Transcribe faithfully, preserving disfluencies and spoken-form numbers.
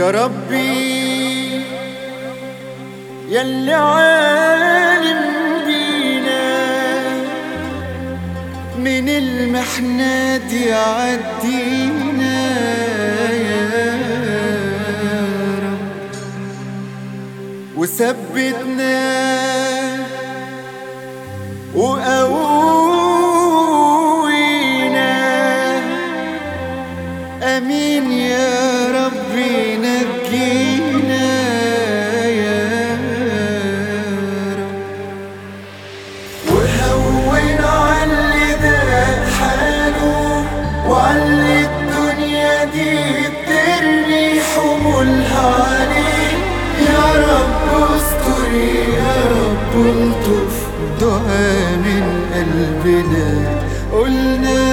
يا ربي ياللي عالم بينا من المحنة دي عدينا يا رب وثبتنا وقوينا امين يا ربي نجينا يا رب وهون علي ده حاله وعلي الدنيا دي بترمي حمولها عليه يا رب استر يا رب الطف دعاء من قلبنا قلنا